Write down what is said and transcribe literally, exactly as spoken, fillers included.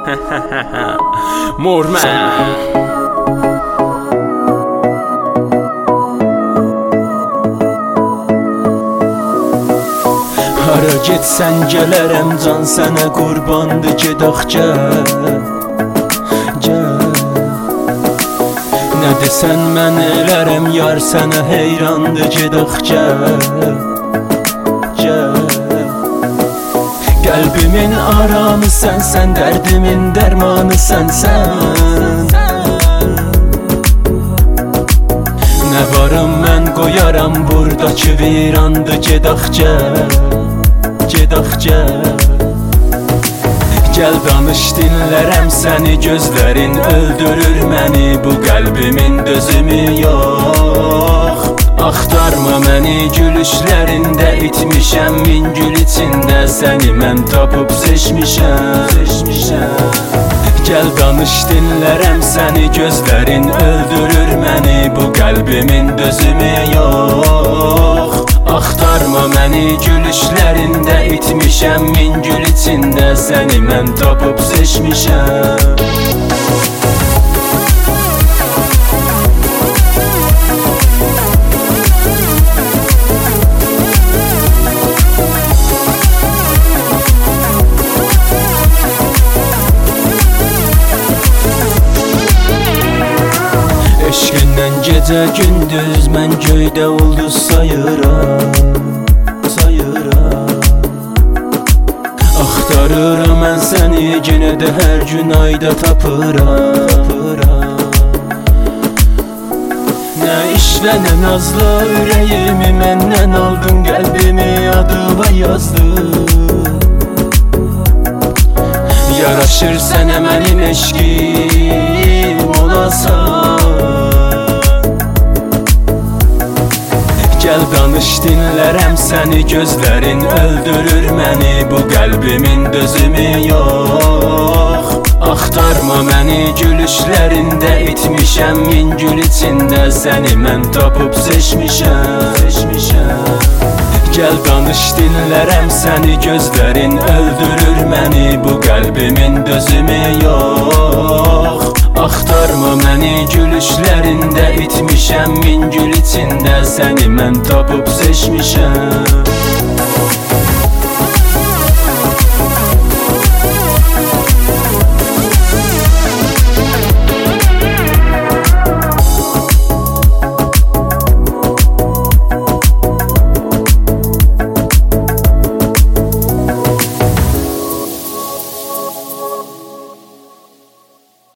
Morman. Hara getsən gələrəm, can sənə qurbandı, gedək gəl, gəl. Nə desən mən elərəm, yar sənə heyrandı, gedək gəl, gəl. Qəlbimin aramı sənsən, dərdimin dərmanı sənsən. Nə varım mən qoyaram, buradakı virandı, gedək gəl, gedək gəl. Gəl danış dinlərəm səni, gözlərin öldürür məni, bu qəlbimin dözümü yox. Axtarma məni, gülüşlərində itmişəm, min gül içində səni mən tapıb seçmişəm, seçmişəm. Gəl danış dinlərəm səni, gözlərin öldürür məni, bu qəlbimin dözümü yox. Axtarma məni, gülüşlərində itmişəm, min gül içində səni mən tapıb seçmişəm. Eşqindən gecə gündüz mən göydə ulduz sayıram, sayıram. Axtarıram mən səni, yenə də hər gün ayda tapıram, tapıram. Nə işlə nə nazla ürəyimi məndən aldın, qəlbimi adıma yazdın. Yaraşır sənə mənim eşqim olasan. Gəl danış dinlərəm səni, gözlərin öldürür məni, bu qəlbimin dözümü yox. Axtarma məni, gülüşlərində itmişəm, min gül içində səni mən tapıb seçmişəm, seçmişəm. Gəl danış dinlərəm səni, gözlərin öldürür məni, bu qəlbimin dözümü yox. Axtarma məni, gülüşlərində itmişəm, min gül içində səni mən tapıb seçmişəm.